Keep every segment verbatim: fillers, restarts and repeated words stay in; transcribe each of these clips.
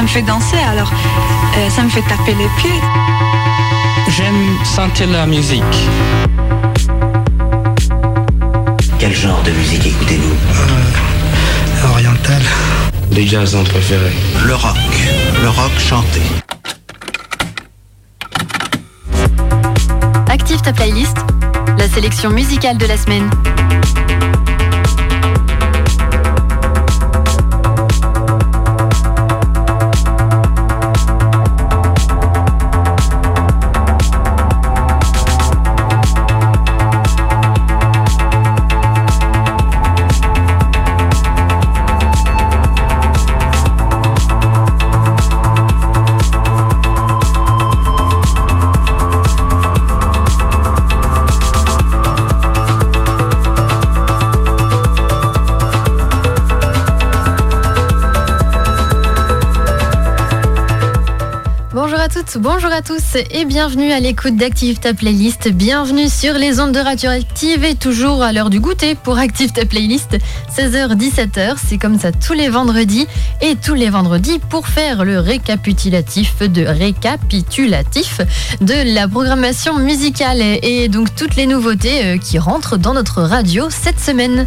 fait danser, alors euh, ça me fait taper les pieds. J'aime sentir la musique. Quel genre de musique écoutez-vous? euh, Oriental. Les jazzons préférés. Le rock. Le rock chanté. Active ta playlist, la sélection musicale de la semaine. Bonjour à tous et bienvenue à l'écoute d'Active ta playlist. Bienvenue sur les ondes de Radioactive et toujours à l'heure du goûter pour Active ta playlist. seize heures dix-sept heures, c'est comme ça tous les vendredis et tous les vendredis pour faire le récapitulatif de récapitulatif de la programmation musicale et donc toutes les nouveautés qui rentrent dans notre radio cette semaine.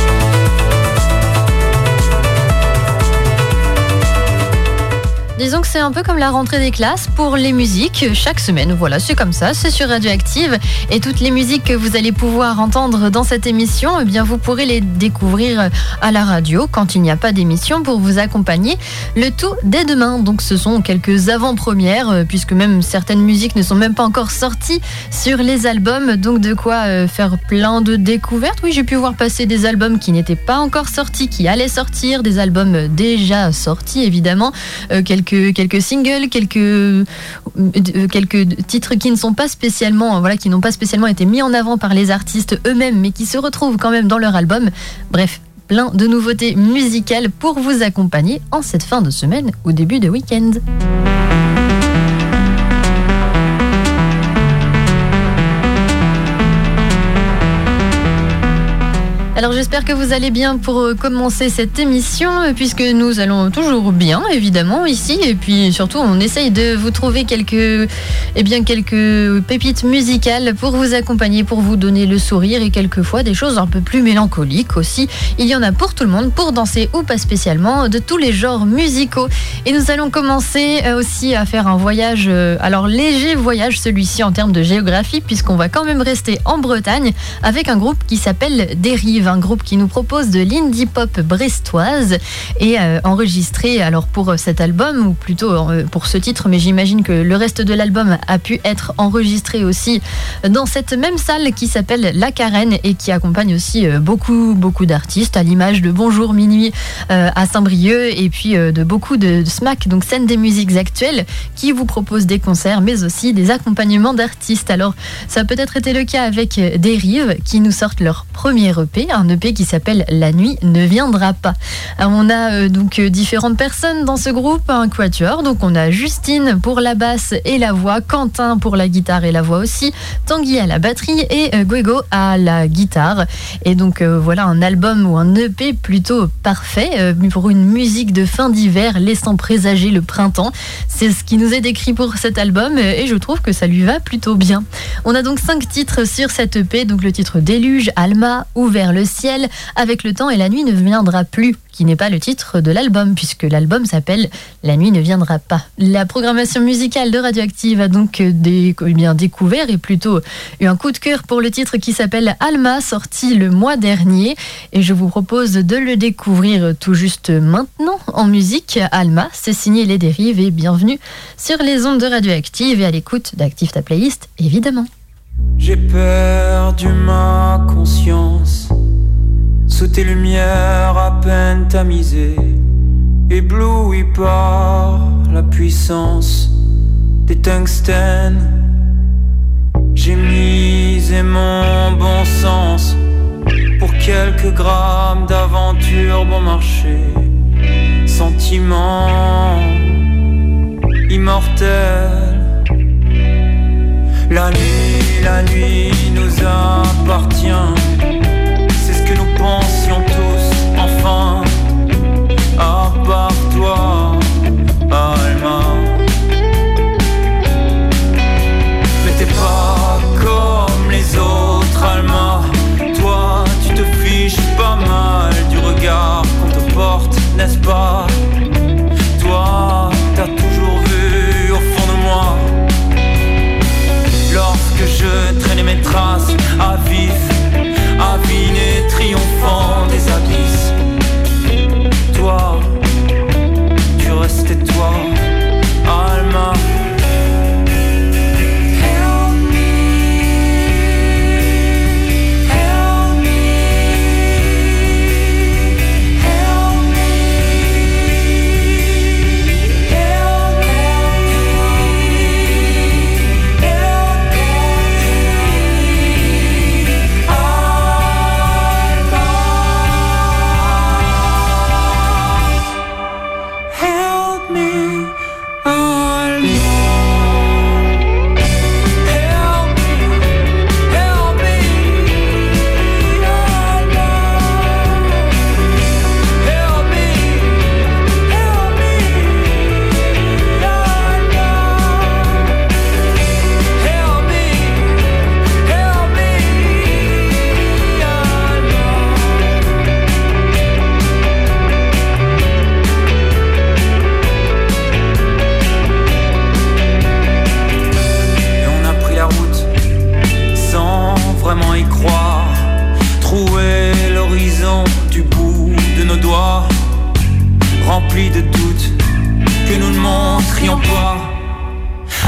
Disons que c'est un peu comme la rentrée des classes pour les musiques chaque semaine. Voilà, c'est comme ça, c'est sur Radioactive. Et toutes les musiques que vous allez pouvoir entendre dans cette émission, eh bien, vous pourrez les découvrir à la radio quand il n'y a pas d'émission pour vous accompagner. Le tout dès demain. Donc ce sont quelques avant-premières, puisque même certaines musiques ne sont même pas encore sorties sur les albums. Donc de quoi faire plein de découvertes. Oui, j'ai pu voir passer des albums qui n'étaient pas encore sortis, qui allaient sortir, des albums déjà sortis évidemment, euh, quelques quelques singles, quelques euh, quelques titres qui ne sont pas spécialement voilà, qui n'ont pas spécialement été mis en avant par les artistes eux-mêmes, mais qui se retrouvent quand même dans leur album. Bref, plein de nouveautés musicales pour vous accompagner en cette fin de semaine ou début de week-end. Alors j'espère que vous allez bien pour commencer cette émission, puisque nous allons toujours bien évidemment ici, et puis surtout on essaye de vous trouver quelques, eh bien, quelques pépites musicales pour vous accompagner, pour vous donner le sourire, et quelquefois des choses un peu plus mélancoliques aussi. Il y en a pour tout le monde, pour danser ou pas spécialement, de tous les genres musicaux. Et nous allons commencer aussi à faire un voyage, alors léger voyage celui-ci en termes de géographie, puisqu'on va quand même rester en Bretagne avec un groupe qui s'appelle Dérive, un groupe qui nous propose de l'indie pop brestoise et euh, enregistré alors pour cet album, ou plutôt euh, pour ce titre, mais j'imagine que le reste de l'album a pu être enregistré aussi dans cette même salle qui s'appelle La Carène et qui accompagne aussi euh, beaucoup beaucoup d'artistes, à l'image de Bonjour Minuit euh, à Saint-Brieuc, et puis euh, de beaucoup de, de S M A C, donc scène des musiques actuelles, qui vous propose des concerts mais aussi des accompagnements d'artistes. Alors ça a peut-être été le cas avec Dérive, qui nous sortent leur premier E P, un E P qui s'appelle La nuit ne viendra pas. Alors on a euh, donc euh, différentes personnes dans ce groupe, un quatuor, donc on a Justine pour la basse et la voix, Quentin pour la guitare et la voix aussi, Tanguy à la batterie et euh, Guego à la guitare. Et donc euh, voilà un album ou un E P plutôt parfait euh, pour une musique de fin d'hiver laissant présager le printemps. C'est ce qui nous est décrit pour cet album et je trouve que ça lui va plutôt bien. On a donc cinq titres sur cet E P, donc le titre Déluge, Alma, Ouvert le ciel, Avec le temps et La nuit ne viendra plus, qui n'est pas le titre de l'album, puisque l'album s'appelle La nuit ne viendra pas. La programmation musicale de Radioactive a donc des, eh bien, découvert et plutôt eu un coup de cœur pour le titre qui s'appelle Alma, sorti le mois dernier, et je vous propose de le découvrir tout juste maintenant en musique. Alma, c'est signé Les Dérives et bienvenue sur les ondes de Radioactive et à l'écoute d'Active ta playlist, évidemment. J'ai perdu ma conscience sous tes lumières à peine tamisées, ébloui par la puissance des tungstènes. J'ai misé mon bon sens pour quelques grammes d'aventure bon marché, sentiment immortel. La nuit, la nuit nous appartient, c'est ce que nous pensions tous, enfin, à part toi, à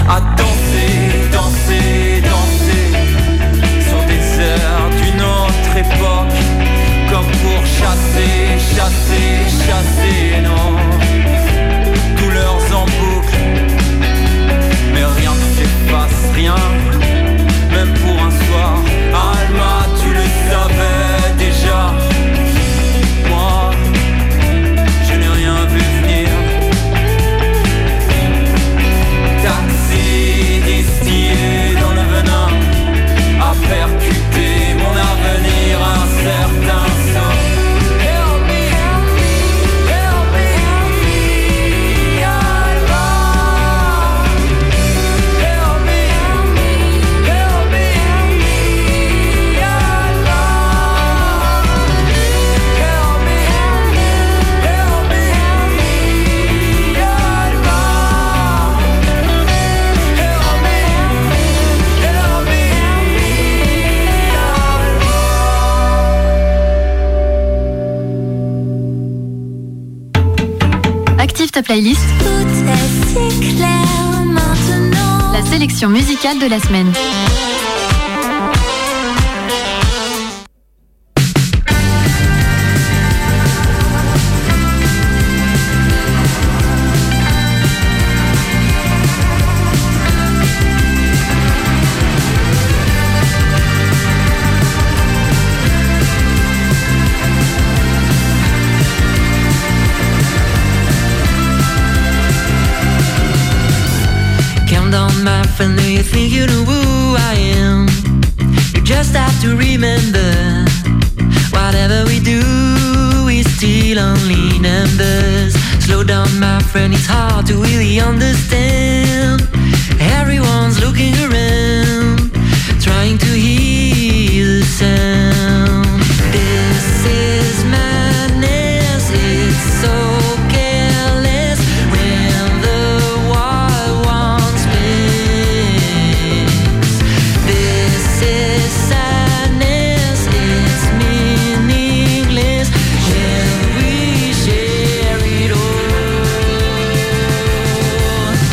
à danser, danser, danser sur des airs d'une autre époque, comme pour chasser, chasser, chasser, non, douleurs en boucle, mais rien ne s'efface, rien, même pour un soir. Alma, tu le savais déjà, moi, je n'ai rien vu venir. Taxi distillé dans le venin a percuté mon avenir incertain. Help me, help me, help me, help me, Alma. Help me, help me, help me, help me, Alma. Help me, help me, help me, help me, Alma. Help me, help me, help me, Active ta playlist. Tout est si clair maintenant. La sélection musicale de la semaine. Calm down, my friend, do you think you know who I am? You just have to remember, whatever we do, we still only numbers. Slow down, my friend, it's hard to really understand. Everyone's looking around, trying to hear the sound. This is madness, it's so careless when the wild ones mix. This is sadness, it's meaningless when we share it all.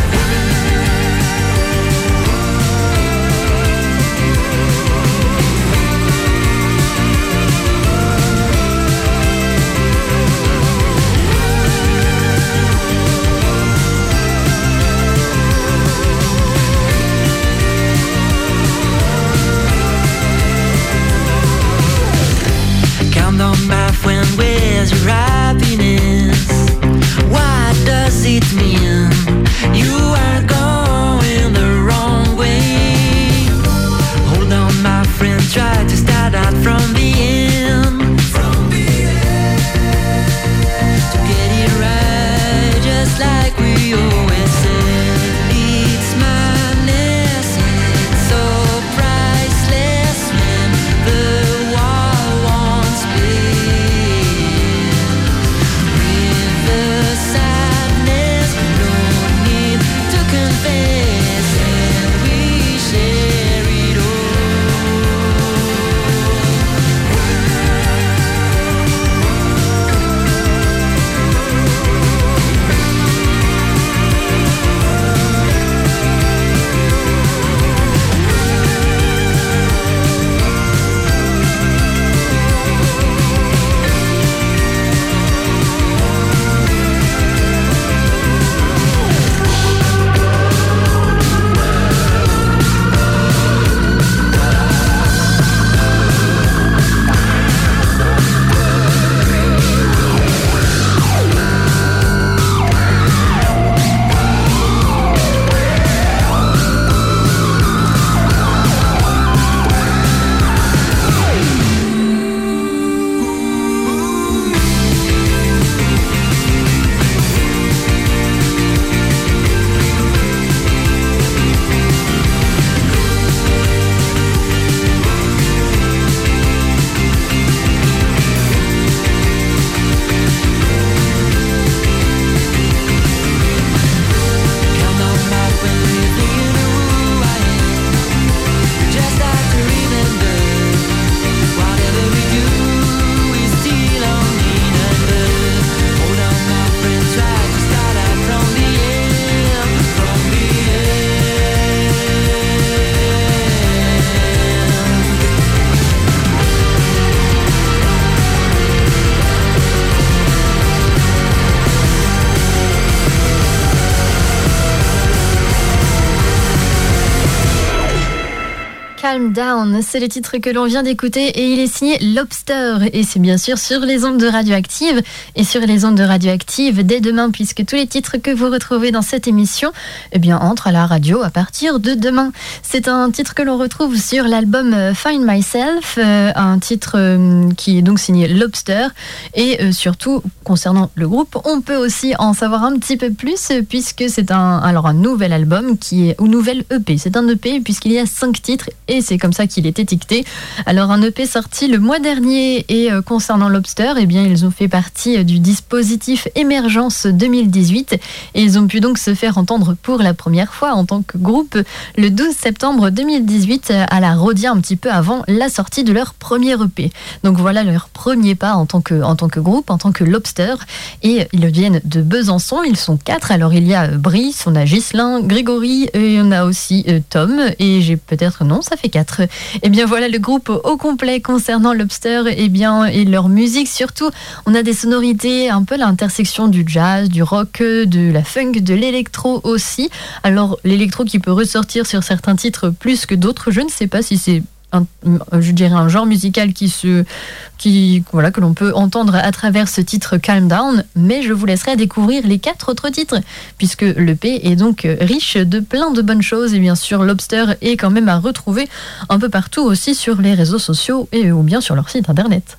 Calm Down, c'est le titre que l'on vient d'écouter et il est signé Lobster et c'est bien sûr sur les ondes de Radioactive et sur les ondes de Radioactive dès demain puisque tous les titres que vous retrouvez dans cette émission eh bien, entrent à la radio à partir de demain. C'est un titre que l'on retrouve sur l'album Find Myself, euh, un titre euh, qui est donc signé Lobster et euh, surtout concernant le groupe, on peut aussi en savoir un petit peu plus puisque c'est un, alors un nouvel album qui est, ou nouvelle E P, c'est un E P puisqu'il y a cinq titres et c'est comme ça qu'il est étiqueté. Alors un E P sorti le mois dernier et euh, concernant Lobster, eh bien ils ont fait partie euh, du dispositif Émergence deux mille dix-huit et ils ont pu donc se faire entendre pour la première fois en tant que groupe le douze septembre deux mille dix-huit à la Rhodia, un petit peu avant la sortie de leur premier E P. Donc voilà leur premier pas en tant que, en tant que groupe, en tant que Lobster et ils viennent de Besançon, ils sont quatre. Alors il y a Brice, on a Ghislain, Grégory et on a aussi euh, Tom et j'ai peut-être non, ça fait quatre. Et bien voilà le groupe au complet concernant Lobster et bien et leur musique surtout. On a des sonorités un peu l'intersection du jazz, du rock, de la funk, de l'électro aussi. Alors l'électro qui peut ressortir sur certains titres plus que d'autres, je ne sais pas si c'est un, je dirais un genre musical qui se qui voilà que l'on peut entendre à travers ce titre Calm Down, mais je vous laisserai découvrir les quatre autres titres puisque l'E P est donc riche de plein de bonnes choses et bien sûr Lobster est quand même à retrouver un peu partout aussi sur les réseaux sociaux et ou bien sur leur site internet.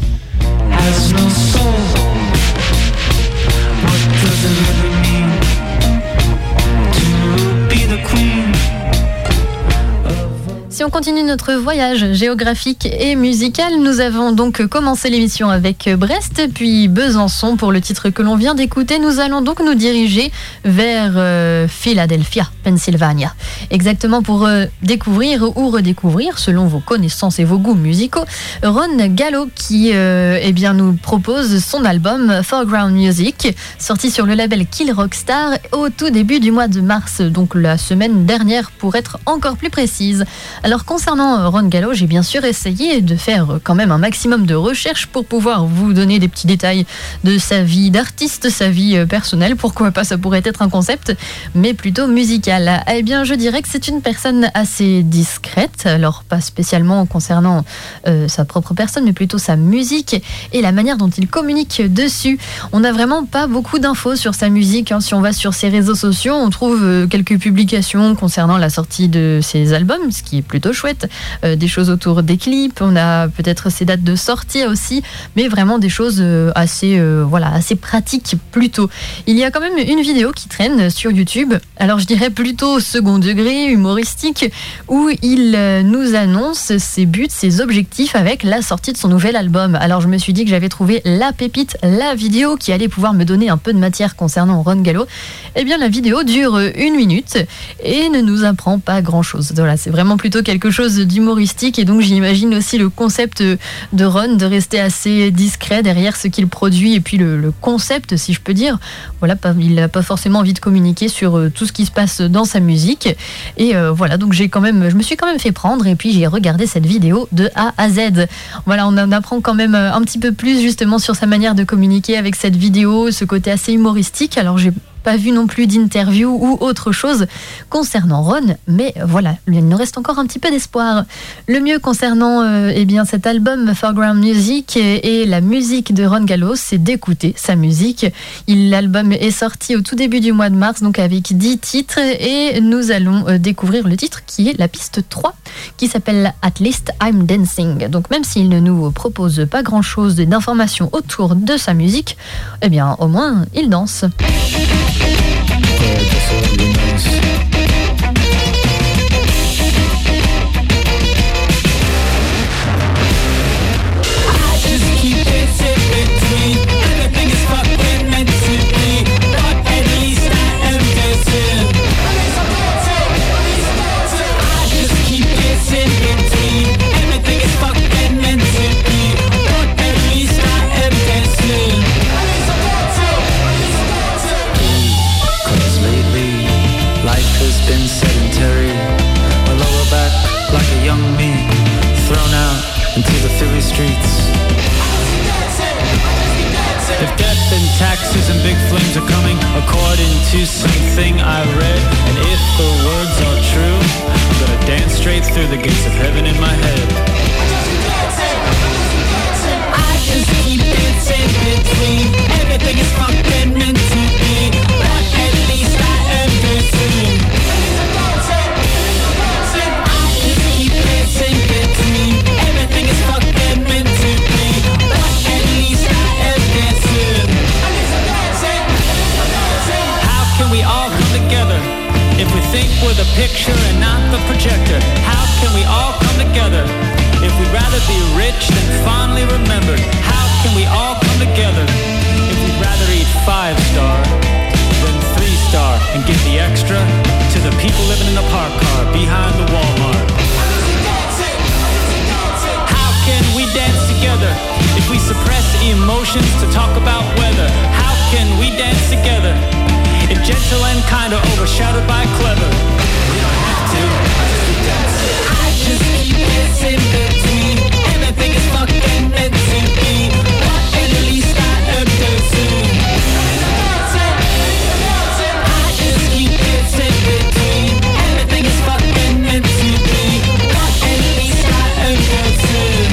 Si on continue notre voyage géographique et musical, nous avons donc commencé l'émission avec Brest, puis Besançon pour le titre que l'on vient d'écouter. Nous allons donc nous diriger vers euh, Philadelphia, Pennsylvania. Exactement pour euh, découvrir ou redécouvrir, selon vos connaissances et vos goûts musicaux, Ron Gallo qui euh, eh bien, nous propose son album Foreground Music, sorti sur le label Kill Rock Star au tout début du mois de mars, donc la semaine dernière pour être encore plus précise. Alors concernant Ron Gallo, j'ai bien sûr essayé de faire quand même un maximum de recherches pour pouvoir vous donner des petits détails de sa vie d'artiste, sa vie personnelle, pourquoi pas, ça pourrait être un concept, mais plutôt musical. Eh bien je dirais que c'est une personne assez discrète, alors pas spécialement concernant euh, sa propre personne, mais plutôt sa musique et la manière dont il communique dessus. On n'a vraiment pas beaucoup d'infos sur sa musique, hein. Si on va sur ses réseaux sociaux, on trouve euh, quelques publications concernant la sortie de ses albums, ce qui est plutôt chouette, euh, des choses autour des clips, on a peut-être ses dates de sortie aussi, mais vraiment des choses euh, assez, euh, voilà, assez pratiques plutôt. Il y a quand même une vidéo qui traîne sur YouTube, alors je dirais plutôt second degré, humoristique, où il euh, nous annonce ses buts, ses objectifs avec la sortie de son nouvel album. Alors je me suis dit que j'avais trouvé la pépite, la vidéo qui allait pouvoir me donner un peu de matière concernant Ron Gallo. Eh bien la vidéo dure une minute et ne nous apprend pas grand chose. Voilà, c'est vraiment plutôt quelque chose d'humoristique et donc j'imagine aussi le concept de Ron de rester assez discret derrière ce qu'il produit et puis le, le concept, si je peux dire. Voilà, pas, il n'a pas forcément envie de communiquer sur euh, tout ce qui se passe dans sa musique et euh, voilà, donc j'ai quand même, je me suis quand même fait prendre et puis j'ai regardé cette vidéo de A à Z. Voilà, on en apprend quand même un petit peu plus justement sur sa manière de communiquer avec cette vidéo, ce côté assez humoristique. Alors j'ai pas vu non plus d'interview ou autre chose concernant Ron, mais voilà, il nous reste encore un petit peu d'espoir. Le mieux concernant euh, eh bien, cet album Foreground Music et, et la musique de Ron Gallo, c'est d'écouter sa musique. Il, l'album est sorti au tout début du mois de mars, donc avec dix titres, et nous allons euh, découvrir le titre qui est la piste trois, qui s'appelle At Least I'm Dancing. Donc même s'il ne nous propose pas grand-chose d'informations autour de sa musique, eh bien au moins il danse. If death and taxes and big flames are coming according to something I read, and if the words are true, I'm gonna dance straight through the gates of heaven in my head. I just keep dancing between everything is fucking meant to be, but at least I am dancing. I just keep dancing between everything is fucking meant to be, but at least I am dancing. How can we all come together if we think we're the picture and not the projector? How can we all come together if we'd rather be rich than fondly remembered? How can we all come together if we'd rather eat five star than three star and give the extra to the people living in the park car behind the Walmart? How can we dance together if we suppress emotions to talk about weather? How can we dance together if gentle and kind are overshadowed by clever? We don't have to, I just keep dancing between everything is fucking meant to be, but at least I am dancing. I just keep dancing between everything is fucking meant to be, but at least I am dancing.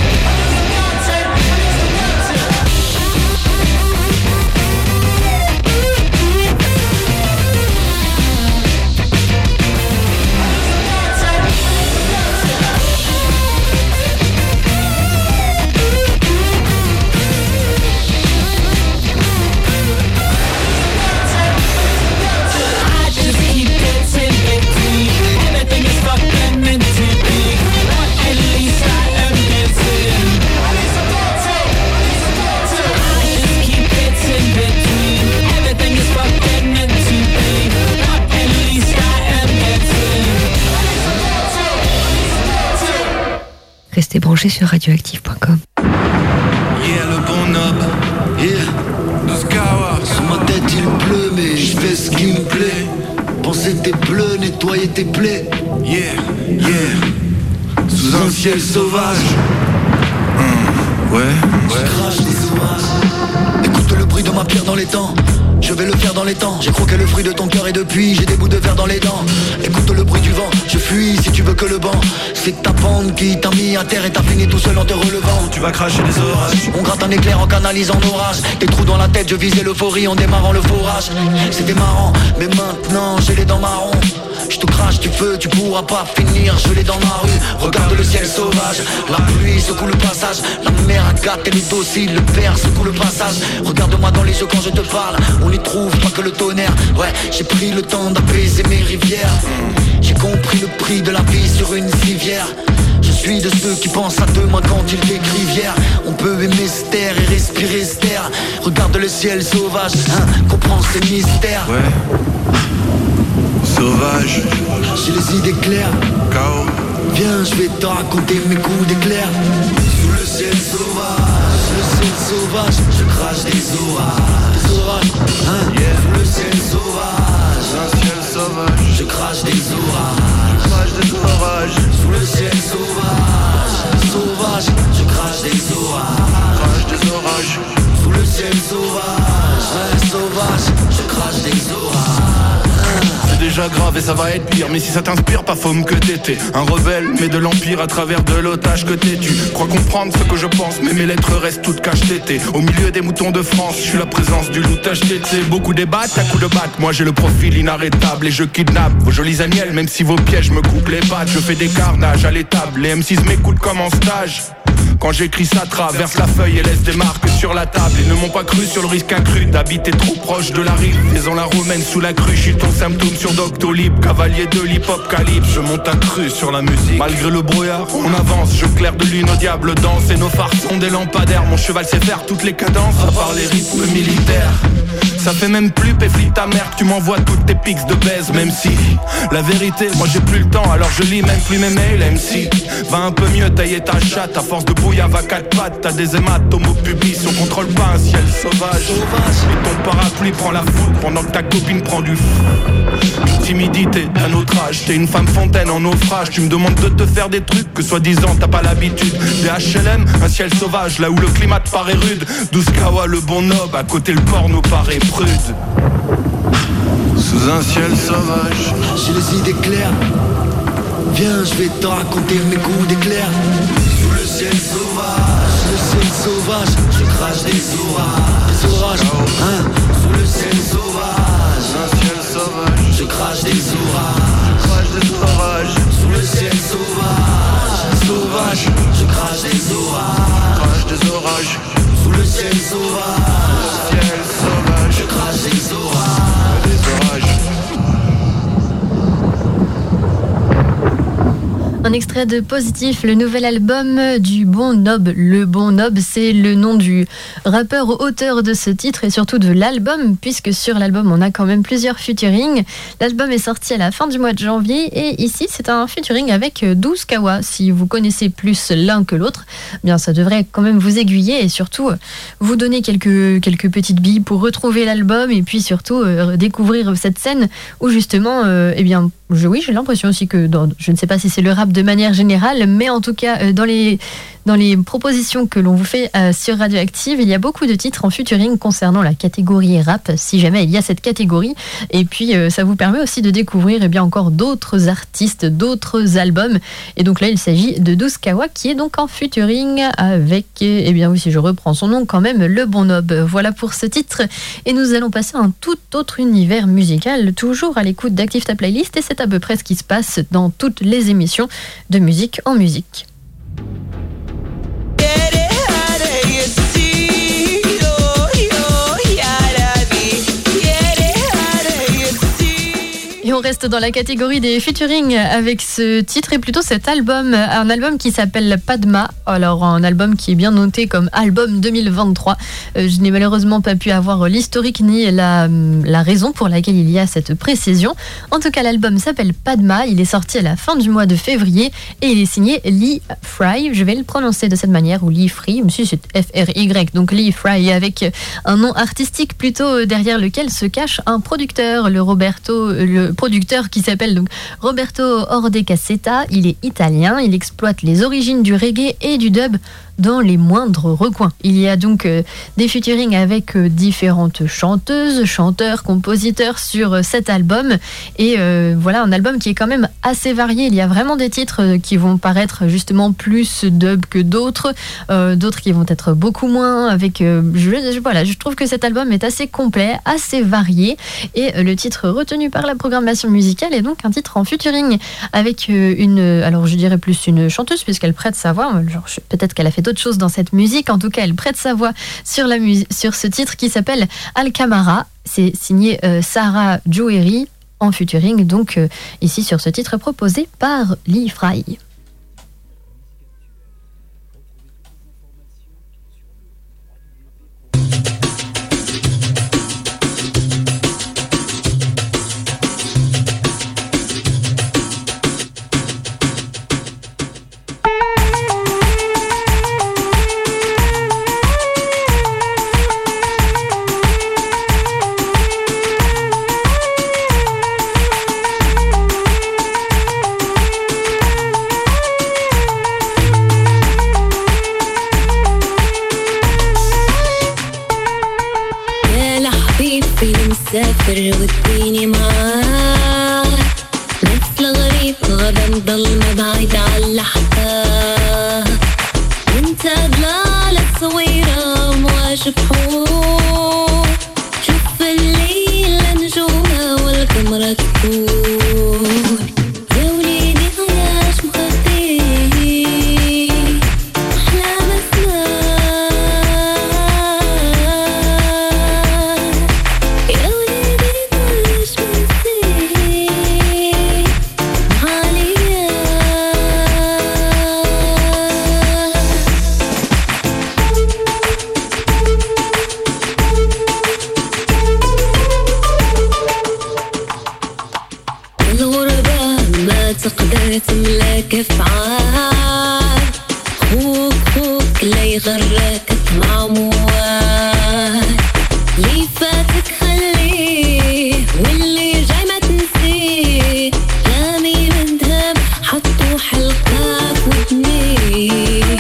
Restez branchés sur radioactive point com. Yeah, le bon nob, yeah, Douskawa. Sur ma tête il pleut, mais je fais ce qui me plaît. Penser tes bleus, nettoyer tes plaies. Yeah, yeah, sous un ciel sauvage. Mmh, ouais, ouais. Je crache des orages. Écoute le bruit de ma pierre dans les temps. Je vais le faire dans les temps. J'ai croqué le fruit de ton cœur et depuis j'ai des bouts de verre dans les dents. Écoute le bruit du vent, je fuis si tu veux que le banc. C'est ta bande qui t'a mis à terre et t'as fini tout seul en te relevant. Tu vas cracher des orages. On gratte un éclair en canalisant l'orage. Des trous dans la tête, je visais l'euphorie en démarrant le forage. C'était marrant, mais maintenant j'ai les dents marron. Je te crache du feu, tu pourras pas finir. Je l'ai dans ma rue, regarde le ciel sauvage. La pluie secoue le passage, la mer à gâte, elle est docile. Le père secoue le passage. Regarde-moi dans les yeux quand je te parle. On n'y trouve pas que le tonnerre. Ouais, j'ai pris le temps d'apaiser mes rivières. J'ai compris le prix de la vie sur une civière. Je suis de ceux qui pensent à demain quand ils décrivent hier. On peut aimer se taire et respirer se taire. Regarde le ciel sauvage, hein, comprends ces mystères. Ouais. Sauvage, j'ai les idées claires. K O. Viens, je vais te raconter mes coups d'éclair. Sous le ciel sauvage, le ciel sauvage, je crache des orages. Des orages, hein, yeah. Sous le ciel sauvage, un ciel sauvage, je crache des orages. Je crache des orages. Sous le ciel sauvage, sauvage, je crache des orages. Crache des orages. Sous le ciel sauvage, ouais, sauvage, je crache des orages. C'est déjà grave et ça va être pire. Mais si ça t'inspire, pas faume que t'étais un rebelle, mais de l'empire à travers de l'otage que t'es. Tu crois comprendre ce que je pense, mais mes lettres restent toutes cachetées. Au milieu des moutons de France, je suis la présence du loup tacheté. Beaucoup débattent à coups de batte. Moi j'ai le profil inarrêtable et je kidnappe vos jolis agnelles. Même si vos pièges me coupent les pattes, je fais des carnages à l'étable. Les M six m'écoutent comme en stage. Quand j'écris ça traverse la feuille et laisse des marques sur la table. Ils ne m'ont pas cru sur le risque accru d'habiter trop proche de la rive. Faisant la romaine sous la crue, je suis ton symptôme sur Doctolib. Cavalier de l'hip-hop calibre, je monte un cru sur la musique. Malgré le brouillard, on avance, je claire de lune au diable danse. Et nos phares sont des lampadaires, mon cheval sait faire toutes les cadences. À part les rythmes militaires, ça fait même plus péfli ta mère que tu m'envoies toutes tes pics de baise. Même si, la vérité, moi j'ai plus le temps, alors je lis même plus mes mails. M C, va un peu mieux tailler ta chatte. À force de brouillard va quatre pattes, t'as des hématomes au pubis. On contrôle pas un ciel sauvage. Et ton parapluie prend la foule pendant que ta copine prend du fou. Une timidité d'un autre âge, t'es une femme fontaine en naufrage. Tu me demandes de te faire des trucs que soi-disant t'as pas l'habitude. Des H L M, un ciel sauvage, là où le climat te paraît rude. Douskawa le bon nob, à côté le porno paraît prude. Sous un ciel sauvage, j'ai les idées claires. Viens, je vais te raconter mes coups d'éclair. Sous le ciel sauvage, le ciel sauvage, je crache des orages, des orages, hein. Sous le ciel sauvage, un ciel sauvage, je crache des orages, crache des orages. Sous le ciel sauvage, sauvage, je crache des orages, crache des orages. Sous le ciel sauvage, le ciel sauvage, je crache des orages, des orages. Un extrait de Positif, le nouvel album du Bon Nob. Le Bon Nob, c'est le nom du rappeur auteur de ce titre et surtout de l'album, puisque sur l'album, on a quand même plusieurs featuring. L'album est sorti à la fin du mois de janvier et ici, c'est un featuring avec douze Kawa. Si vous connaissez plus l'un que l'autre, bien ça devrait quand même vous aiguiller et surtout vous donner quelques, quelques petites billes pour retrouver l'album et puis surtout euh, découvrir cette scène où justement, euh, eh bien, je, oui, j'ai l'impression aussi que, dans, je ne sais pas si c'est le rap de manière générale, mais en tout cas, euh, dans les, dans les propositions que l'on vous fait euh, sur Radioactive, il y a beaucoup de titres en featuring concernant la catégorie rap, si jamais il y a cette catégorie. Et puis, euh, ça vous permet aussi de découvrir eh bien, encore d'autres artistes, d'autres albums. Et donc là, il s'agit de douze Kawa, qui est donc en featuring avec, eh bien oui, si je reprends son nom, quand même, le Bon Nob. Voilà pour ce titre. Et nous allons passer à un tout autre univers musical, toujours à l'écoute d'Active ta Playlist. Et c'est à peu près ce qui se passe dans toutes les émissions de musique en musique. Et on reste dans la catégorie des featuring avec ce titre et plutôt cet album, un album qui s'appelle Padma. Alors un album qui est bien noté comme album deux mille vingt-trois. Euh, je n'ai malheureusement pas pu avoir l'historique ni la, la raison pour laquelle il y a cette précision. En tout cas, l'album s'appelle Padma. Il est sorti à la fin du mois de février et il est signé Lee Fry. Je vais le prononcer de cette manière, ou Lee Fry, même si c'est F R Y, donc Lee Fry, avec un nom artistique plutôt derrière lequel se cache un producteur, le Roberto, le producteur qui s'appelle donc Roberto Ordecassetta. Il est italien, il exploite les origines du reggae et du dub dans les moindres recoins. Il y a donc euh, des featuring avec euh, différentes chanteuses, chanteurs, compositeurs sur euh, cet album. Et euh, voilà, un album qui est quand même assez varié. Il y a vraiment des titres euh, qui vont paraître justement plus dub que d'autres, euh, d'autres qui vont être beaucoup moins. Avec, euh, je, je, voilà, je trouve que cet album est assez complet, assez varié. Et euh, le titre retenu par la programmation musicale est donc un titre en featuring avec euh, une, alors je dirais plus une chanteuse puisqu'elle prête sa voix. Genre, je, peut-être qu'elle a fait d'autres choses dans cette musique. En tout cas, elle prête sa voix sur, la mu- sur ce titre qui s'appelle Alcamara. C'est signé euh, Sarah Joery en featuring, donc euh, ici sur ce titre proposé par Lee Fry. مسافر واديني معاك مثل غريب غدا ضلمة بعيد على الأحباب وانت ضلالة صغيرة مواجه بحور شوف الليل نجومها والقمر تكون يا وليدي غياش مخدي أحلام أسماء يا وليدي غياش مخدي معاليا الغربة ما تقدر تملك أفعال خوك خوك لا يغرك مع موال اللي فاتك خليه واللي جاي ما تنسيه رامي من ذهب حطوا حلقة في ودنيه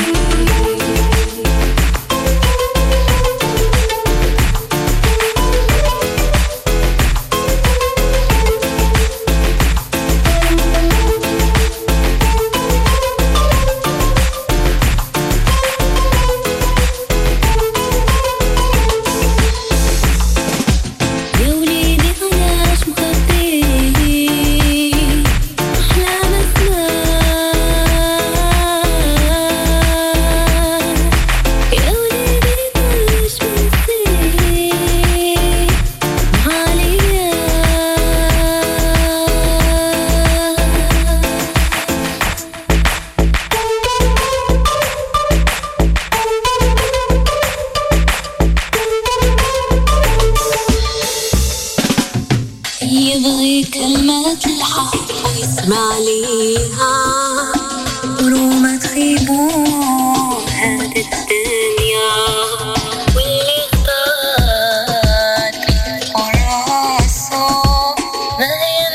اسمع ليها وروما تخيبوا هذه الدنيا واللي اختار وراسه ما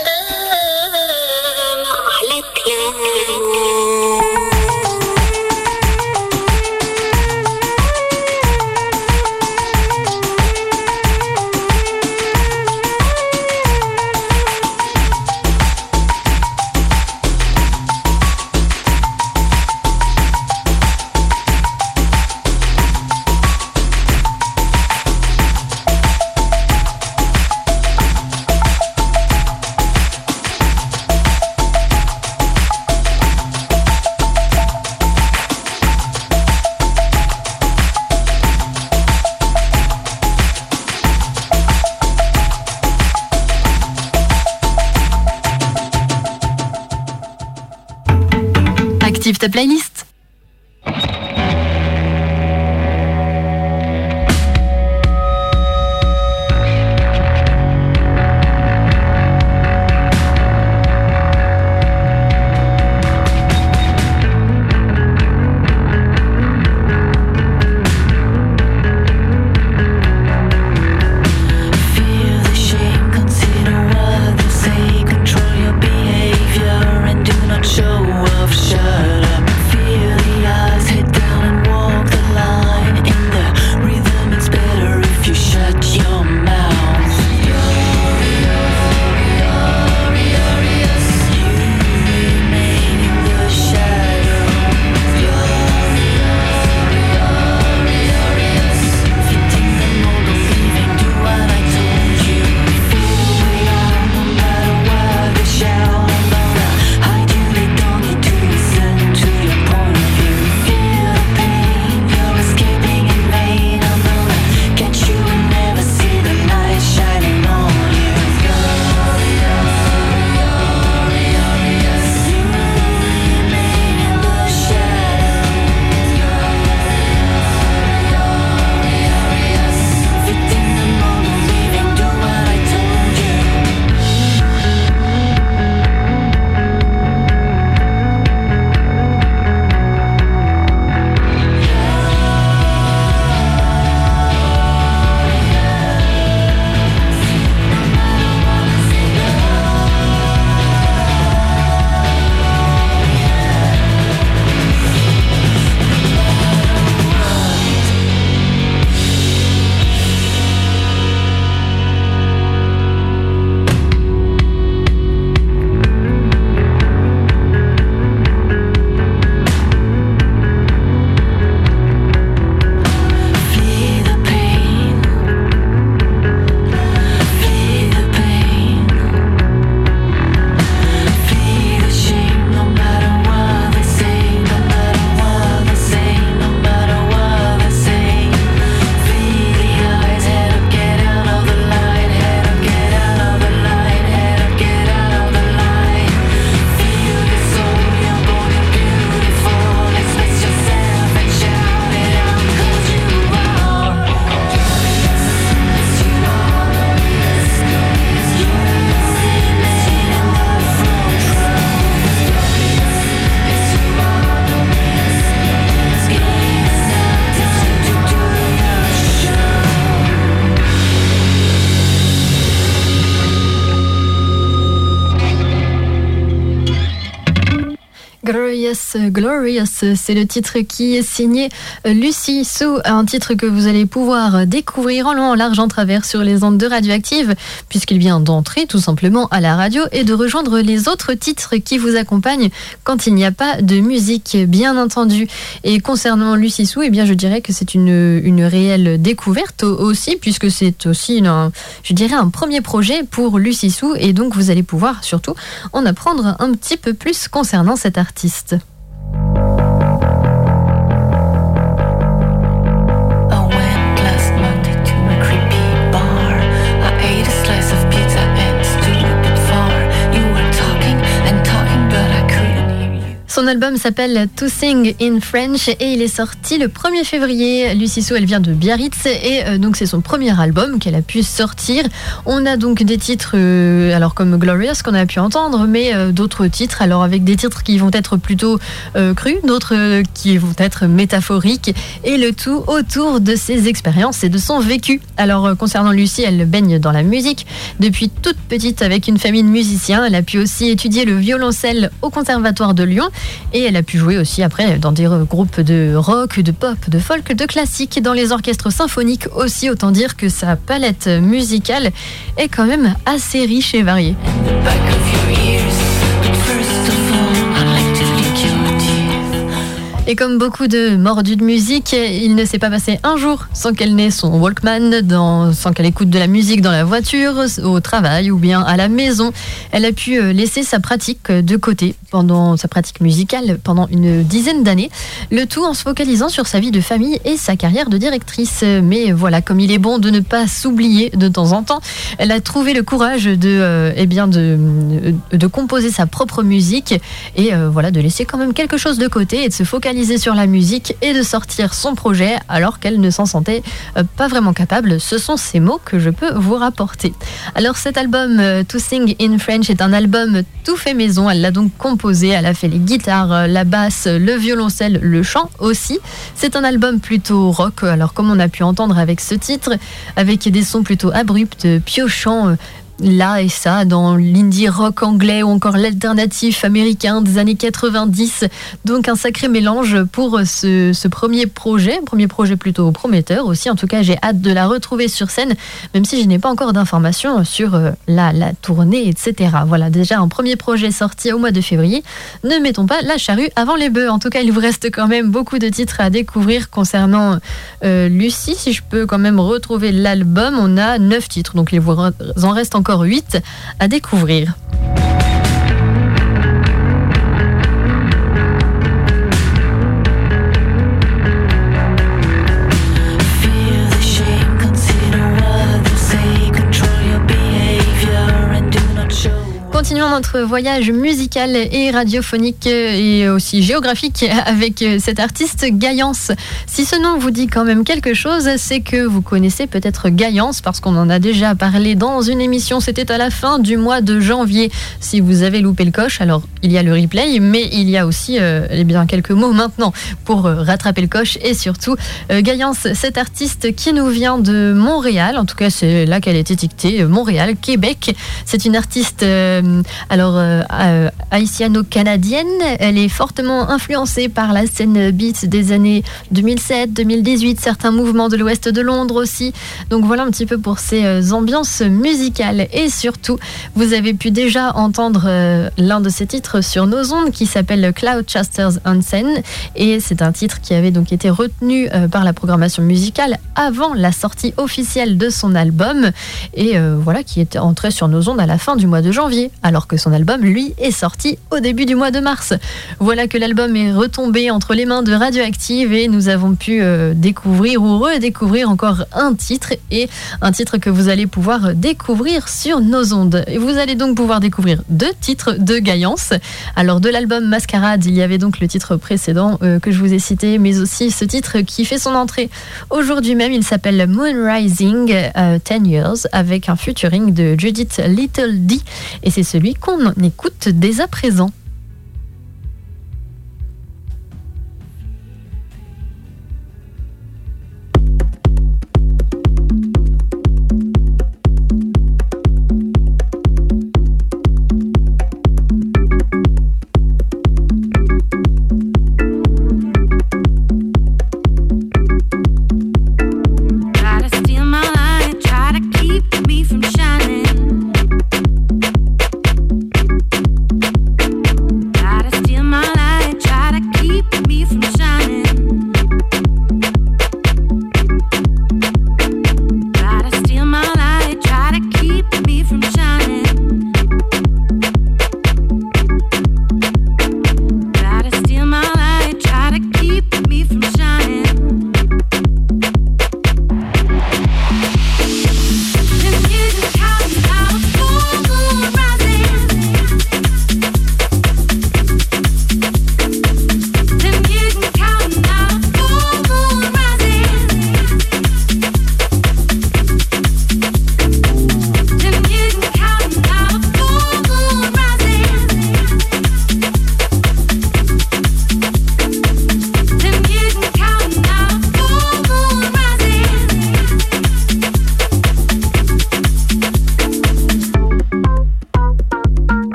يندم على كلامه. Active ta playlist. Glorious, Glorious, c'est le titre qui est signé Lucy Sue, un titre que vous allez pouvoir découvrir en long, en large, en travers sur les ondes de Radioactive, puisqu'il vient d'entrer tout simplement à la radio et de rejoindre les autres titres qui vous accompagnent quand il n'y a pas de musique, bien entendu. Et concernant Lucy Sue, eh bien, je dirais que c'est une, une réelle découverte aussi, puisque c'est aussi, une, je dirais, un premier projet pour Lucy Sue, et donc vous allez pouvoir surtout en apprendre un petit peu plus concernant cet artiste. Son album s'appelle To Sing in French et il est sorti le premier février. Lucie So, elle vient de Biarritz et euh, donc c'est son premier album qu'elle a pu sortir. On a donc des titres euh, alors comme Glorious qu'on a pu entendre, mais euh, d'autres titres, alors avec des titres qui vont être plutôt euh, crus, d'autres euh, qui vont être métaphoriques, et le tout autour de ses expériences et de son vécu. Alors euh, concernant Lucie, elle baigne dans la musique depuis toute petite avec une famille de musiciens. Elle a pu aussi étudier le violoncelle au Conservatoire de Lyon et elle a pu jouer aussi après dans des groupes de rock, de pop, de folk, de classique, dans les orchestres symphoniques aussi. Autant dire que sa palette musicale est quand même assez riche et variée. Et comme beaucoup de mordus de musique, il ne s'est pas passé un jour sans qu'elle n'ait son Walkman, dans, sans qu'elle écoute de la musique dans la voiture, au travail ou bien à la maison. Elle a pu laisser sa pratique de côté, pendant sa pratique musicale, pendant une dizaine d'années. Le tout en se focalisant sur sa vie de famille et sa carrière de directrice. Mais voilà, comme il est bon de ne pas s'oublier de temps en temps, elle a trouvé le courage de, euh, eh bien de, de composer sa propre musique et euh, voilà, de laisser quand même quelque chose de côté et de se focaliser sur la musique et de sortir son projet alors qu'elle ne s'en sentait pas vraiment capable. Ce sont ces mots que je peux vous rapporter. Alors cet album To Sing in French est un album tout fait maison. Elle l'a donc composé, elle a fait les guitares, la basse, le violoncelle, le chant aussi. C'est un album plutôt rock, alors comme on a pu entendre avec ce titre, avec des sons plutôt abrupts, piochants, là et ça, dans l'indie rock anglais ou encore l'alternatif américain des années quatre-vingt-dix. Donc un sacré mélange pour ce, ce premier projet, premier projet plutôt prometteur aussi. En tout cas, j'ai hâte de la retrouver sur scène, même si je n'ai pas encore d'informations sur la, la tournée, et cetera. Voilà, déjà un premier projet sorti au mois de février. Ne mettons pas la charrue avant les bœufs. En tout cas, il vous reste quand même beaucoup de titres à découvrir concernant euh, Lucie. Si je peux quand même retrouver l'album, on a neuf titres, donc il vous en reste encore encore huit à découvrir. Continuons notre voyage musical et radiophonique et aussi géographique avec cet artiste Gaïance. Si ce nom vous dit quand même quelque chose, c'est que vous connaissez peut-être Gaïance parce qu'on en a déjà parlé dans une émission. C'était à la fin du mois de janvier. Si vous avez loupé le coche, alors il y a le replay, mais il y a aussi euh, eh bien, quelques mots maintenant pour rattraper le coche. Et surtout, euh, Gaïance, cet artiste qui nous vient de Montréal, en tout cas c'est là qu'elle est étiquetée, Montréal, Québec. C'est une artiste... Euh, Alors, euh, euh, haïtiano-canadienne, elle est fortement influencée par la scène beat des années deux mille sept deux mille dix-huit, certains mouvements de l'ouest de Londres aussi. Donc voilà un petit peu pour ces euh, ambiances musicales. Et surtout, vous avez pu déjà entendre euh, l'un de ses titres sur nos ondes qui s'appelle Cloudchasters Unseen. Et c'est un titre qui avait donc été retenu euh, par la programmation musicale avant la sortie officielle de son album. Et euh, voilà, qui est entré sur nos ondes à la fin du mois de janvier. Alors que son album, lui, est sorti au début du mois de mars. Voilà que l'album est retombé entre les mains de Radioactive et nous avons pu euh, découvrir ou redécouvrir encore un titre et un titre que vous allez pouvoir découvrir sur nos ondes. Et vous allez donc pouvoir découvrir deux titres de Gaïance. Alors de l'album Mascarade, il y avait donc le titre précédent euh, que je vous ai cité, mais aussi ce titre qui fait son entrée aujourd'hui même. Il s'appelle Moon Rising euh, ten years avec un featuring de Judith Little D et c'est celui qu'on écoute dès à présent. Shining.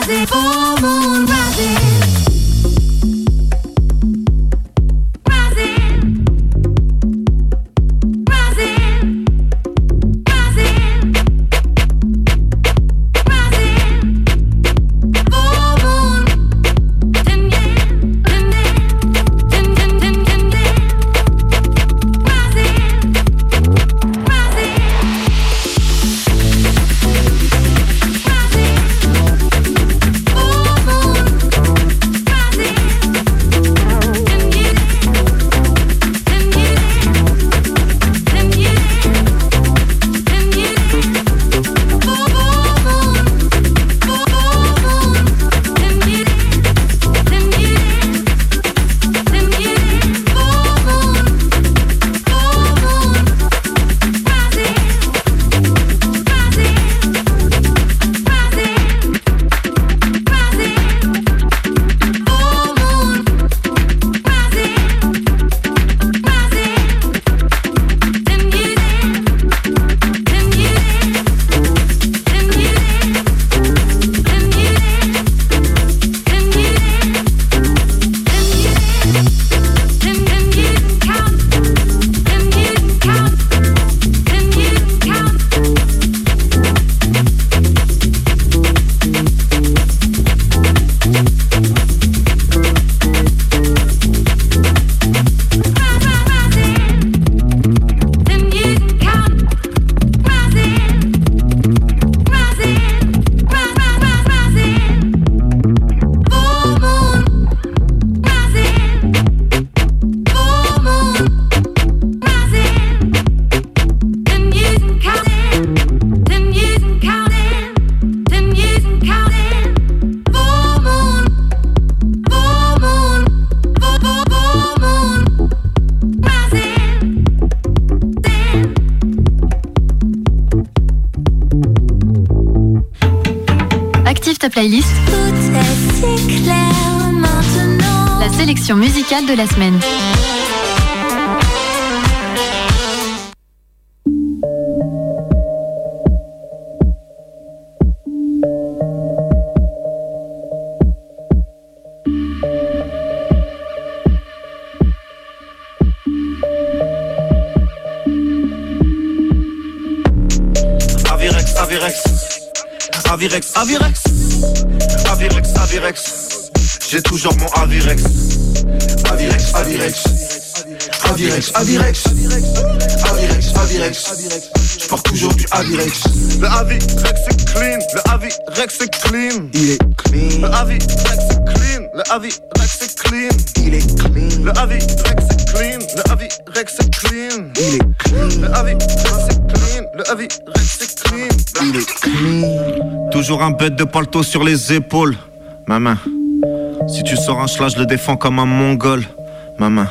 rising, full moon rising. Playlist. La sélection musicale de la semaine. Avirex, Avirex, Avirex, Avirex. Avirex, Avirex, j'ai toujours mon Avirex. Avirex, Avirex, Avirex, Avirex, Avirex, Avirex, je porte toujours du Avirex. Le Avirex c'est clean, le Avirex c'est clean. Il est clean. Le Avirex c'est clean, le Avirex c'est clean. Il est clean. Le Avirex c'est clean, le Avirex c'est clean. Il est clean. Le Avirex c'est clean, le Avirex c'est clean. Il est clean. Toujours un bête de palto sur les épaules. Ma main. Si tu sors un schla, je le défends comme un mongol. Ma main.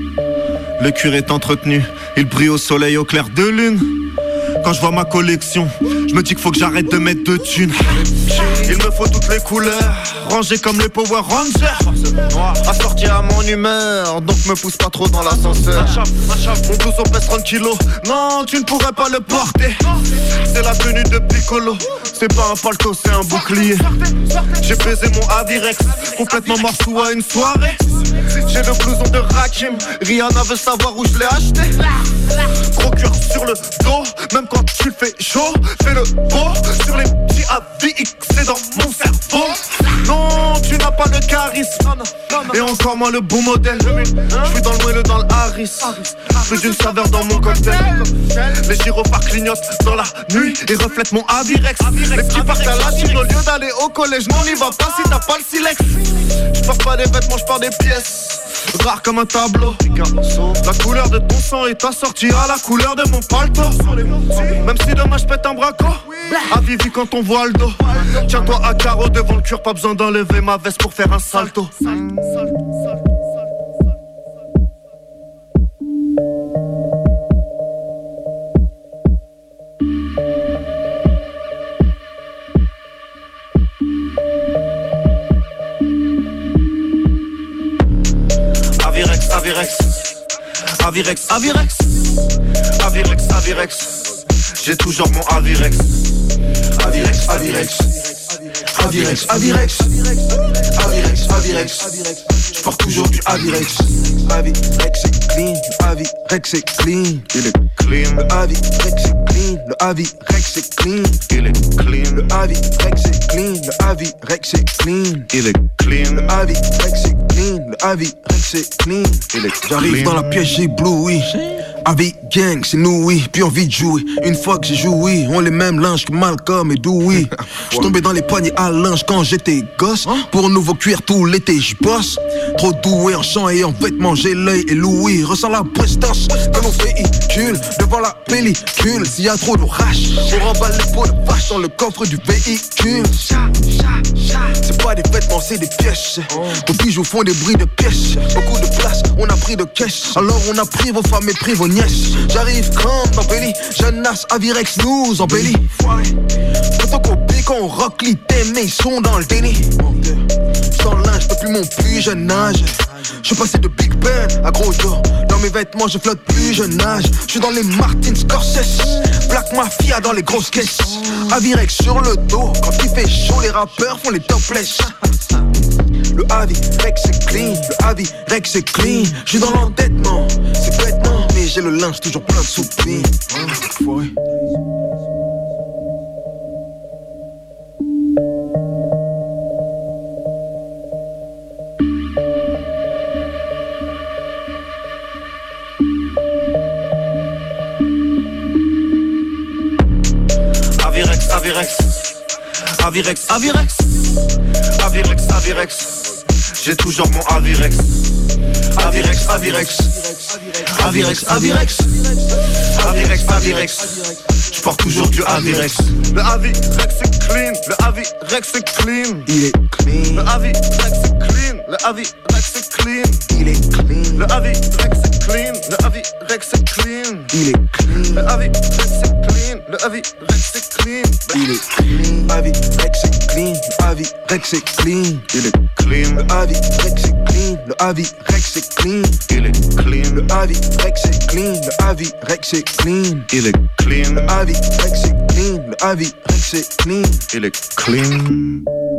Le cuir est entretenu, il brille au soleil au clair de lune. Quand je vois ma collection, je me dis qu'il faut que j'arrête de mettre de thunes. Il me faut toutes les couleurs, rangées comme les Power Rangers. Assorti à mon humeur, donc me pousse pas trop dans l'ascenseur. Mon blouson pèse trente kilos, non tu ne pourrais pas le porter. C'est la tenue de Piccolo, c'est pas un palto, c'est un bouclier. J'ai baisé mon Avirex, complètement morceau à une soirée. J'ai le blouson de Rakim, Rihanna veut savoir où je l'ai acheté. Gros cuir sur le dos, même quand tu le fais chaud. Fais le beau sur les petits A V X, c'est dans mon cerveau. Non, tu n'as pas le charisme, et encore moins le bon modèle. Je suis dans le moelleux, dans le Harris. Plus d'une saveur dans mon cocktail. Les gyrophares clignotent dans la nuit et reflètent mon Avirex. Les petits partent à la gym au lieu d'aller au collège. Non, n'y va pas si t'as pas le silex. Je porte pas des vêtements, je porte des pièces rares comme un tableau. La couleur de ton sang est assortie à la couleur de mon palto. Même si demain je pète un braco, à Vivi quand on voit le dos. Tiens-toi à carreau devant le cure, pas besoin d'enlever ma veste pour faire un salto. Avirex, Avirex, Avirex, Avirex, Avirex, Avirex, j'ai toujours mon Avirex. Avirex, Avirex, Avirex, Avirex, Avirex, Avirex. Je porte toujours du Avirex. Avirex c'est clean, Avirex c'est clean. Il est clean. Le Avirex c'est clean, le Avirex c'est clean. Il est clean. Le Avirex c'est clean, le Avirex c'est clean. Il est clean. Le Avirex c'est clean, le Avirex c'est clean. Il est clean. J'arrive dans la pièce, j'ai ébloui. Avi gang, c'est nous oui, puis envie de jouer. Une fois que j'ai joué, on les mêmes linges que Malcolm et Dewey. J'suis tombé dans les poignées à linge quand j'étais gosse. Pour un nouveau cuir tout l'été, j'bosse. Trop doué en chant et en vêtements, j'ai l'œil et Louis. Ressens la prestance de nos véhicules devant la pellicule. S'il y a trop d'orage, on remballe les pots de vache dans le coffre du véhicule. C'est pas des vêtements, c'est des pièces. Nos bijoux font des bruits de pièces. Beaucoup de place, on a pris de caisse. Alors on a pris vos femmes et pris vos nièces. J'arrive comme dans Belly, jeunesse Avirex nous embellit. Photocopie qu'on rock l'idée, mais ils sont dans le déni. Sans linge depuis mon plus jeune âge. Je suis passé de Big Ben à gros dos. Dans mes vêtements je flotte plus jeune âge. Je suis dans les Martin Scorsese. Black Mafia dans les grosses caisses. Avirex sur le dos. Quand il fait chaud les rappeurs font les topless. Le Avirex c'est clean, le Avirex c'est clean. Je suis dans l'endettement, c'est bêtement, mais j'ai le linge toujours plein de soupines. Avirex, Avirex, Avirex, Avirex, Avirex, Avirex. J'ai toujours mon Avirex. Avirex, Avirex, Avirex, Avirex, Avirex, Avirex. Je porte toujours du Avirex. Le Avirex c'est clean, le Avirex c'est clean. Il est clean. Le Avirex c'est clean, le Avirex c'est clean. Il est clean. Le Avirex c'est clean, le Avirex c'est clean. Il est clean. Le Avirex c'est clean, le Avirex c'est clean. Il est clean. Avirex c'est clean, le Avirex c'est clean. Il est clean. Le Avirex c'est clean, le Avirex c'est clean. Il est clean. Le Avirex c'est clean, le Avirex c'est clean. Il est clean. Le Avirex c'est clean, le Avirex c'est clean. Il est clean.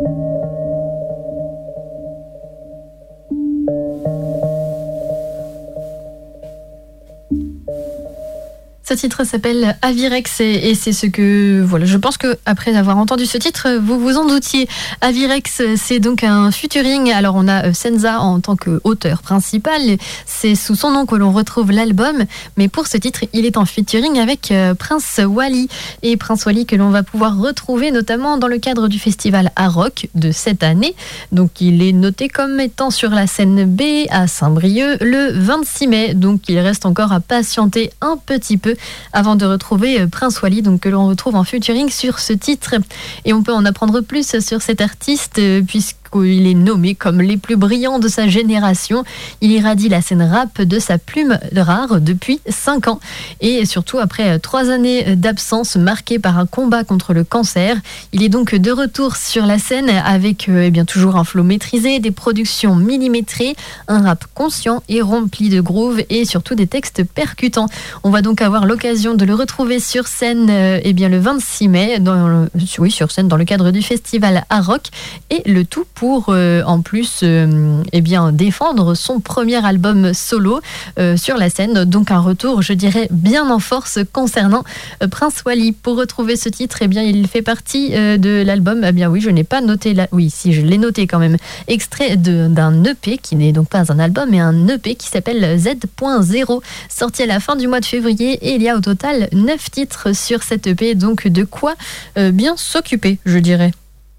Ce titre s'appelle Avirex et, et c'est ce que voilà. Je pense que après avoir entendu ce titre, vous vous en doutiez. Avirex, c'est donc un featuring. Alors on a Senza en tant qu'auteur principal. C'est sous son nom que l'on retrouve l'album. Mais pour ce titre, il est en featuring avec Prince Wally et Prince Wally que l'on va pouvoir retrouver notamment dans le cadre du festival Aroc de cette année. Donc il est noté comme étant sur la scène B à Saint-Brieuc le vingt-six mai. Donc il reste encore à patienter un petit peu avant de retrouver Prince Wally, donc que l'on retrouve en featuring sur ce titre. Et on peut en apprendre plus sur cet artiste puisqu'il est nommé comme les plus brillants de sa génération. Il irradie la scène rap de sa plume rare depuis cinq ans et surtout après trois années d'absence marquées par un combat contre le cancer. Il est donc de retour sur la scène avec eh bien, toujours un flow maîtrisé, des productions millimétrées, un rap conscient et rempli de groove et surtout des textes percutants. On va donc avoir l'occasion de le retrouver sur scène euh, eh bien, le vingt-six mai, dans le, oui, sur scène dans le cadre du festival Aroc, et le tout pour euh, en plus euh, eh bien, défendre son premier album solo euh, sur la scène. Donc un retour, je dirais, bien en force concernant euh, Prince Wally. Pour retrouver ce titre, eh bien, il fait partie euh, de l'album. Eh bien oui, je n'ai pas noté là. Oui, si, je l'ai noté quand même. Extrait de, d'un E P qui n'est donc pas un album, mais un E P qui s'appelle Z zéro, sorti à la fin du mois de février. Et il y a au total neuf titres sur cette E P, donc de quoi euh, bien s'occuper, je dirais.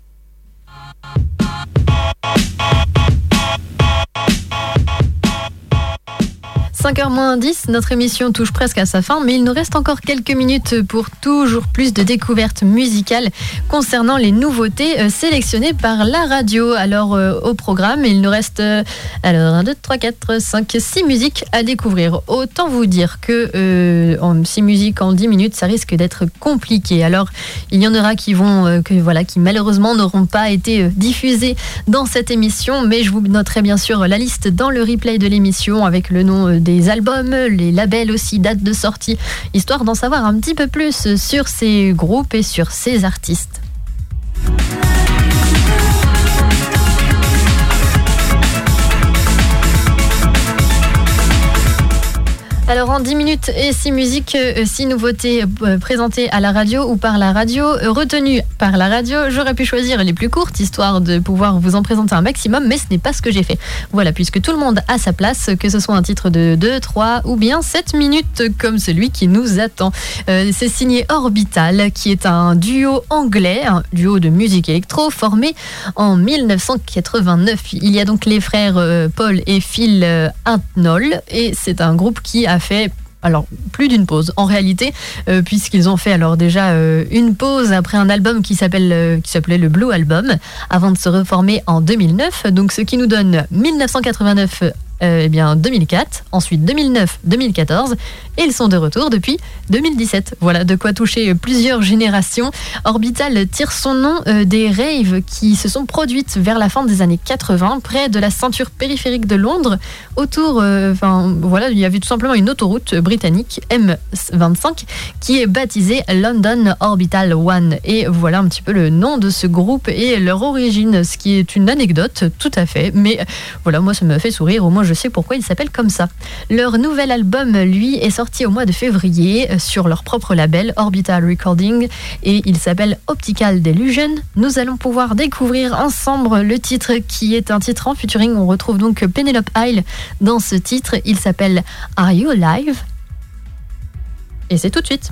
cinq heures moins dix, notre émission touche presque à sa fin, mais il nous reste encore quelques minutes pour toujours plus de découvertes musicales concernant les nouveautés sélectionnées par la radio. Alors euh, au programme, il nous reste euh, alors un, deux, trois, quatre, cinq, six musiques à découvrir. Autant vous dire que euh, en six musiques en dix minutes, ça risque d'être compliqué. Alors il y en aura qui vont, euh, que, voilà, qui malheureusement n'auront pas été euh, diffusées dans cette émission, mais je vous noterai bien sûr la liste dans le replay de l'émission avec le nom euh, des albums, les labels aussi, dates de sortie, histoire d'en savoir un petit peu plus sur ces groupes et sur ces artistes. Alors en dix minutes et six musiques, euh, six nouveautés euh, présentées à la radio ou par la radio, euh, retenues par la radio. J'aurais pu choisir les plus courtes, histoire de pouvoir vous en présenter un maximum, mais ce n'est pas ce que j'ai fait. Voilà, puisque tout le monde a sa place, que ce soit un titre de deux, trois ou bien sept minutes comme celui qui nous attend. Euh, c'est signé Orbital, qui est un duo anglais, un duo de musique électro formé en dix-neuf cent quatre-vingt-neuf. Il y a donc les frères euh, Paul et Phil euh, Hartnoll, et c'est un groupe qui a fait alors plus d'une pause en réalité, euh, puisqu'ils ont fait alors déjà euh, une pause après un album qui s'appelle euh, qui s'appelait le Blue Album, avant de se reformer en deux mille neuf. Donc ce qui nous donne dix-neuf cent quatre-vingt-neuf. Euh, eh bien deux mille quatre, ensuite deux mille neuf, deux mille quatorze, et ils sont de retour depuis deux mille dix-sept. Voilà de quoi toucher plusieurs générations. Orbital tire son nom euh, des raves qui se sont produites vers la fin des années quatre-vingts près de la ceinture périphérique de Londres. Autour, enfin euh, voilà, il y avait tout simplement une autoroute britannique M vingt-cinq qui est baptisée London Orbital One. Et voilà un petit peu le nom de ce groupe et leur origine, ce qui est une anecdote tout à fait. Mais voilà, moi ça me fait sourire, au moins je sais pourquoi ils s'appellent comme ça. Leur nouvel album, lui, est sorti au mois de février sur leur propre label Orbital Recording et il s'appelle Optical Delusion. Nous allons pouvoir découvrir ensemble le titre qui est un titre en featuring. On retrouve donc Penelope Isle dans ce titre. Il s'appelle Are You Alive? Et c'est tout de suite.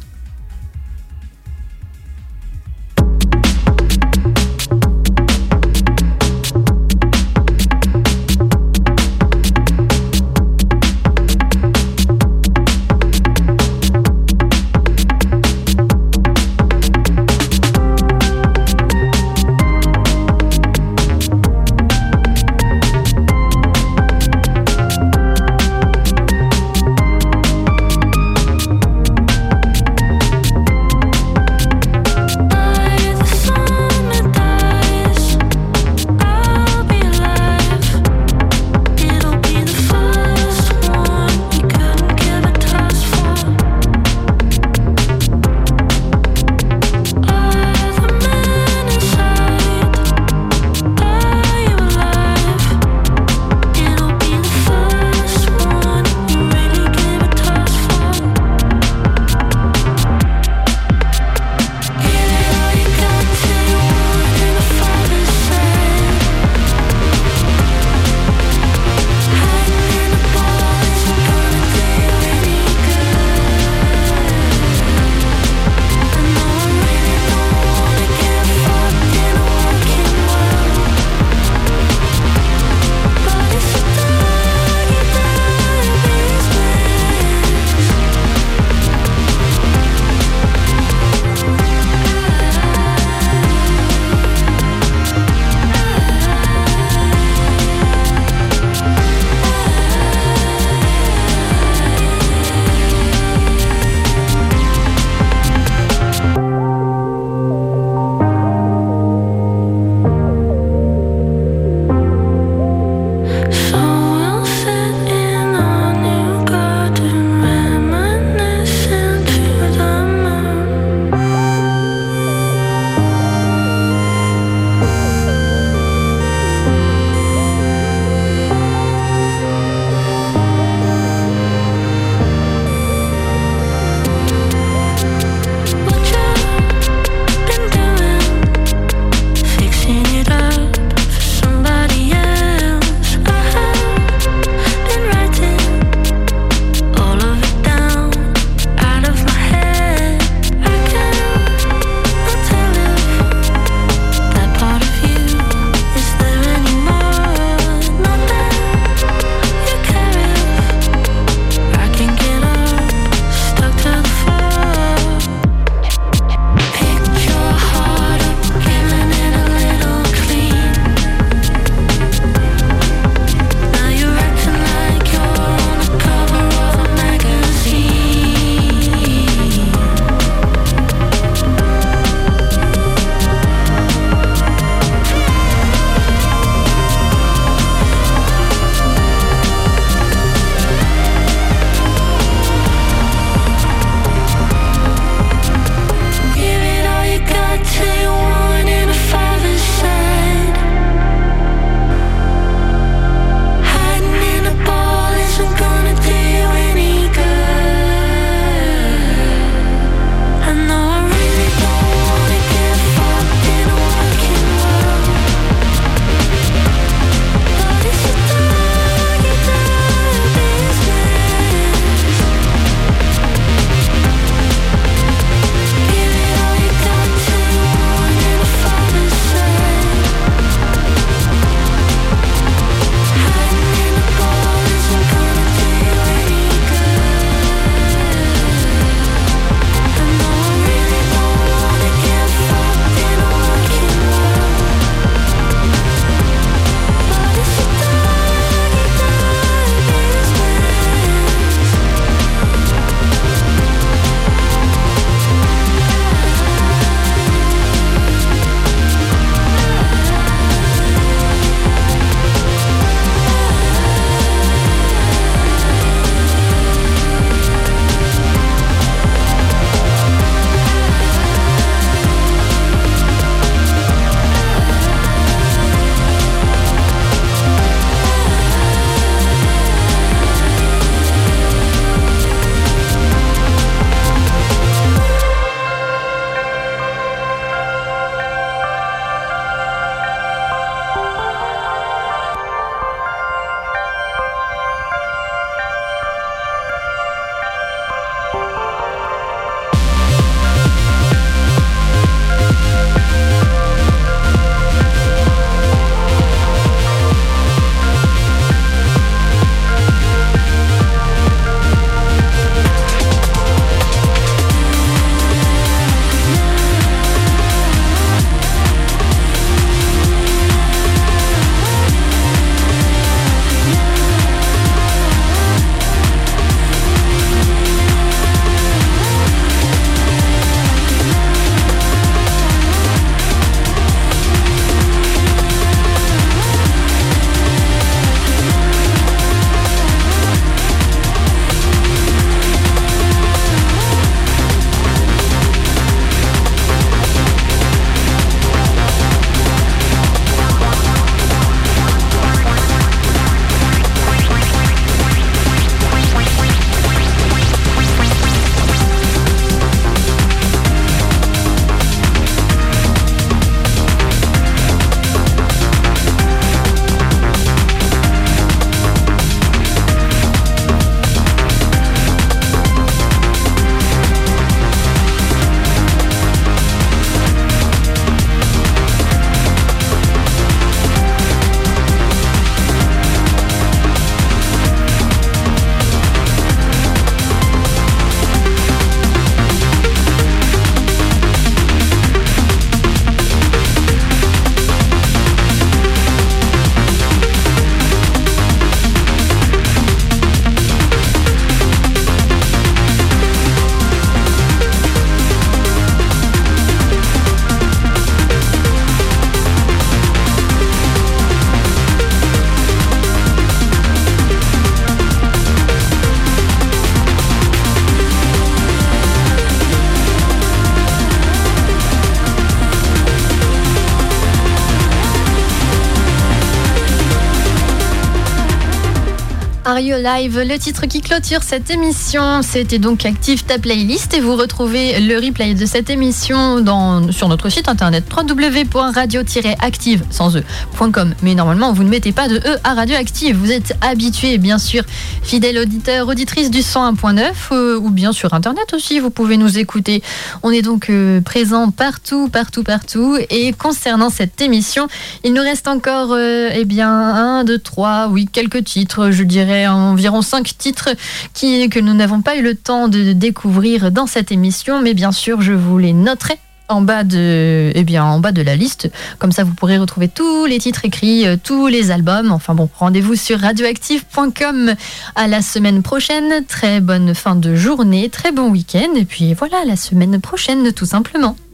Are You Alive, le titre qui clôture cette émission. C'était donc Active ta playlist et vous retrouvez le replay de cette émission dans, sur notre site internet w w w point radio tiret active sans e point com. Mais normalement, vous ne mettez pas de E à Radioactive. Vous êtes habitué, bien sûr, fidèle auditeur, auditrice du cent un point neuf euh, ou bien sur internet aussi. Vous pouvez nous écouter. On est donc euh, présent partout, partout, partout. Et concernant cette émission, il nous reste encore euh, eh bien un, deux, trois, oui, quelques titres, je dirais environ cinq titres qui, que nous n'avons pas eu le temps de découvrir dans cette émission, mais bien sûr, je vous les noterai en bas de, eh bien, en bas de la liste. Comme ça, vous pourrez retrouver tous les titres écrits, euh, tous les albums. Enfin bon, rendez-vous sur radioactive point com. À la semaine prochaine. Très bonne fin de journée, très bon week-end. Et puis voilà, la semaine prochaine, tout simplement.